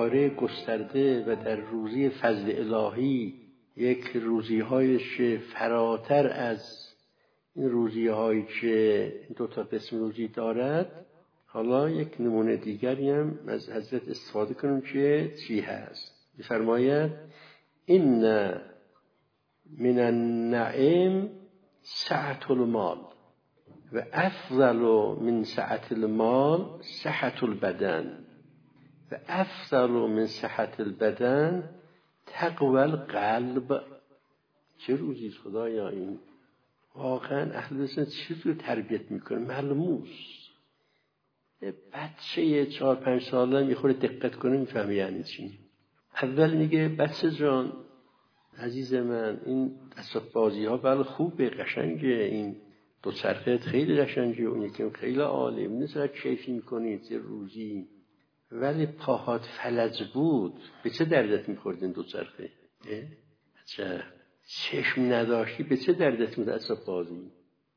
دایره گسترده و در روزی فضل الهی یک روزی‌هایش فراتر از این روزی‌هایی که دو تا قسم روزی دارد. حالا یک نمونه دیگری هم از حضرت استفاده کنیم که چی هست. می‌فرماید این من النعیم سعة المال و افضل من سعة المال صحة البدن و افضل من صحة البدن تقوی القلب. چه روزی خدایا این! واقعا اهل سنت چیزی تربیت میکنه ملموس. بچه 4-5 ساله میخوره دقت کنه میفهمه یعنی چی. اول میگه بچه جان عزیز من این اسباب بازی ها بله خوبه قشنگه، این دوچرخه خیلی قشنگه، اون یکی خیلی عالی، مثلا کیفی میکنید یه روزی، ولی پاهات فلج بود به چه دردت میخورد این دوچرخه؟ چه چشم نداشتی به چه دردت میخورد اسباب بازی؟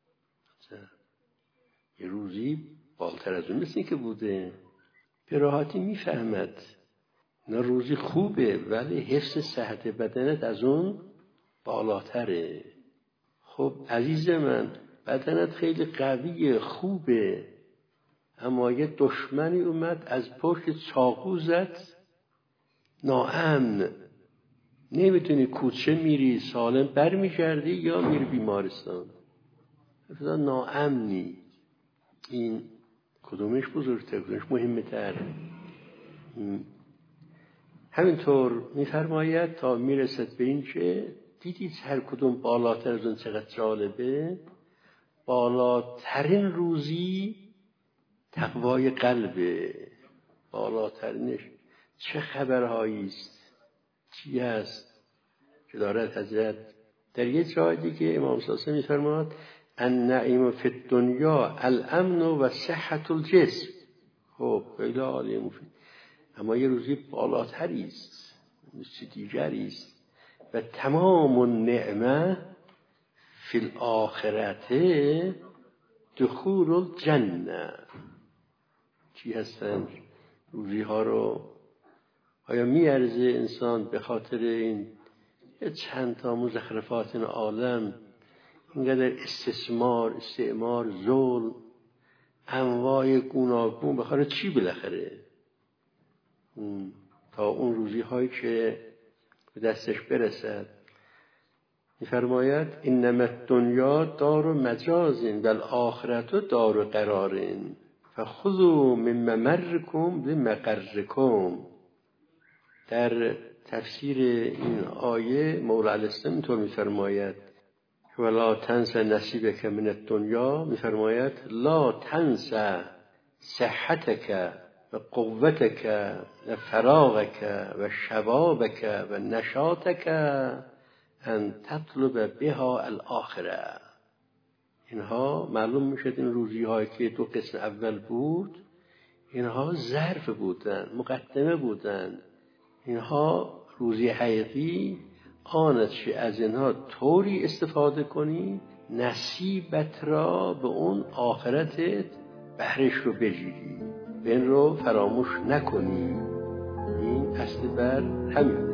یه روزی بالتر از اون مثل که بوده به راحتی میفهمد نه روزی خوبه، ولی حفظ صحت بدنت از اون بالاتره. خب عزیز من بدنت خیلی قویه خوبه، اما یه دشمنی اومد از پشت چاقو زد، ناامن، نمیتونی کوچه میری سالم برمیگردی یا میری بیمارستان، ناامنی. این کدومش بزرگتر کدومش مهمه تر؟ همینطور میفرماید تا میرسد به این که دیدید هر کدوم بالاتر از اون چقدر جالبه. بالاترین روزی تقوای قلبه، بالاترینش چه خبرهایی است چی هست که دارد حضرت در یه جای دیگه امام صادق میفرماد النعیم فی الدنیا الامن و صحت الجسم. خب خیلی عالی مفید، اما یه روزی بالاتری است، چیز دیگری است. و تمام النعمه فی الاخرت دخول الجنه. چی هستن روزی ها رو؟ آیا میارزه انسان به خاطر این چند تا مزخرفات این عالم اینقدر استعمار ظلم انواع گوناگون بخاطر چی بالاخره؟ تا اون روزی هایی که به دستش برسد. میفرماید انما الدنیا دار مجاز و الاخرت دار قرار فخذوا من ممرکم بمقرکم. در تفسیر این آیه مولا علیه السلام اینطور میفرماید ولا تنس نصیبک من الدنیا، میفرماید لا تنس صحتک و قوتک و فراغک و شبابک و نشاطک ان تطلب بها الاخره. اینها معلوم میشد این روزی هایی که دو قسم اول بود اینها ظرف بودن، مقدمه بودن. اینها روزی حقیقی آن است که از اینها طوری استفاده کنی نصیبت را به اون آخرتت بهرش رو بگیری، به این رو فراموش نکنی. این اصل بر همین